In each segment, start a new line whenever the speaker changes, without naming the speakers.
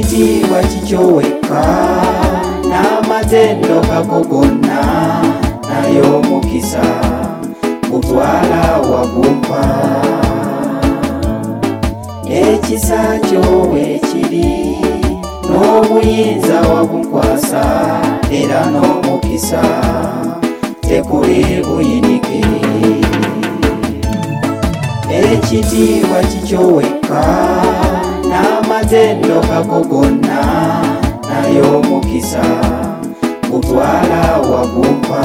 ekitiibwa kikyoweka n'amatendo gago gonna naye omukisa gutwala wagumpa ekisa kyo weekiri n'obuyinza wagunkwasa era n'omukisa tekuli buyinike ekitiibwa kikyoweka n'amatendo gago gonna naye omukisa gutwala wagumpa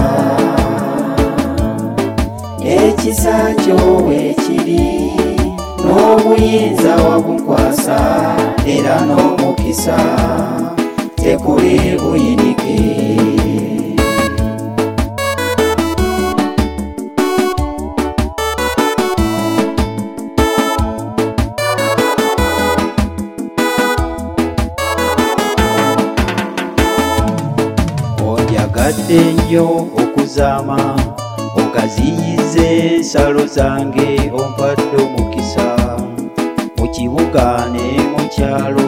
ekisa kyo weekiri n'obuyinza wagunkwasa era n'omukisa tekuli buyinike onjagadde nnyo okuzaama ogaziyize ensalo zange ompadde omukisa mu kibuga ne mu kyalo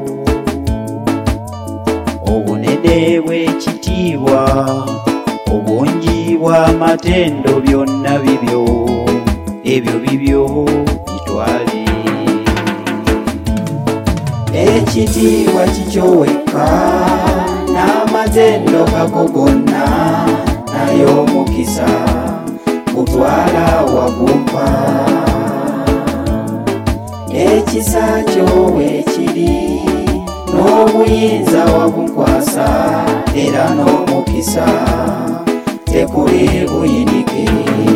obunene bw'ekitiibwa obungi bw'amatendo byonna bibyo ebyo bibyo bitwale ekitiibwa kikyoweka n'amatendo gago gonna naye omukisa gutwala wagumpa ekisa kyo weekiri n'obuyinza wagunkwasa era n'omukisa tekuli buyinike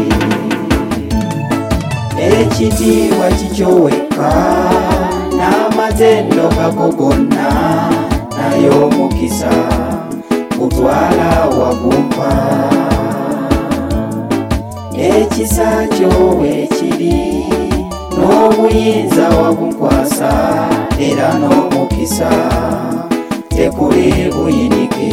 ekitiibwa kikyoweka n'amatendo gago gonna naye omukisa gutwala wagumpa ekisa kyo weekiri n'obuyinza wagunkwasa era n'omukisa tekuli buyinike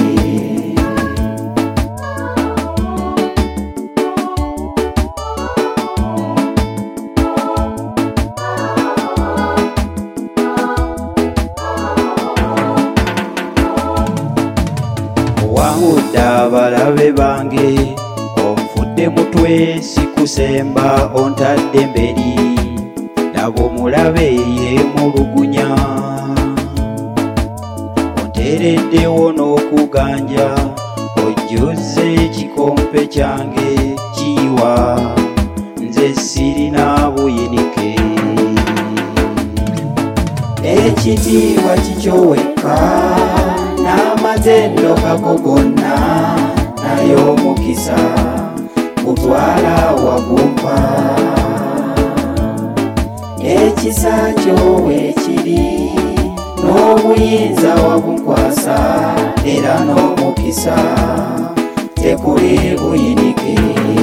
owangudde abalabe bange onfudde mutwe sikusemba ontadde mberi laba omulabe yeemulugunya onteereddewo n'okuganja ojjuze ekikompe kyange kiyiwa nze sirina buyinike ekitiibwa kikyoweka n'amatendo gago gonna naye omukisa gutwala wagumpa ekisa kyo weekiri n'obuyinza wagunkwasa era n'omukisa tekuli buyinike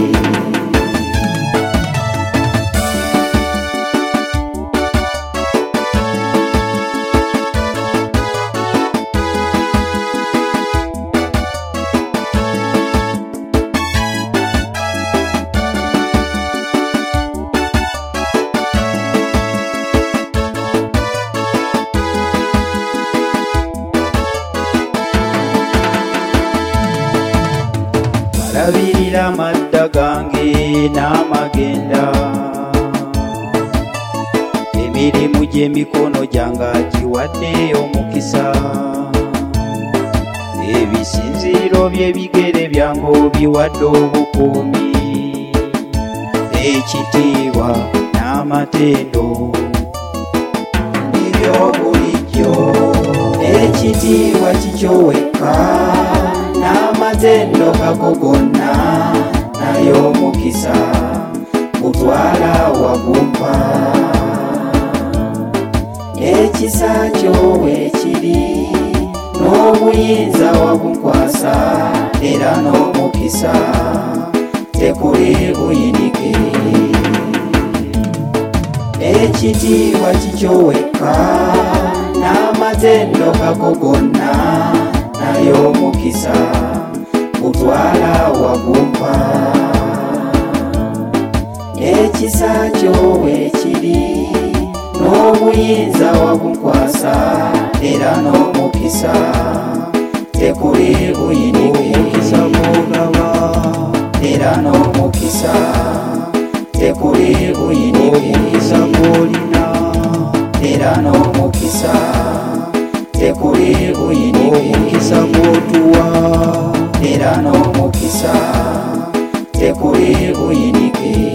labirira amadda gange n'amagenda emirimu gy'emikono gyange agiwadde omukisa ebisinziiro by'ebigere byange obiwadde obukuumi ekitiibwa n'amatendo ebyobulijjo ekitiibwa kikyoweka n'amatendo gago gonna naye omukisa gutwala wagumpa ekisa kyo weekiri n'obuyinza wagunkwasa era n'omukisa tekuli buyinike ekitiibwa kikyoweka n'amatendo gago gonna naye omukisa gutwala wagumpa ekisa kyo weekiri n'obuyinza wagunkwasa era n'omukisa tekuli buyinike era n'omukisa tekuli buyinike era n'omukisa tekuli buyinike era n'omukisa tekuli buyinike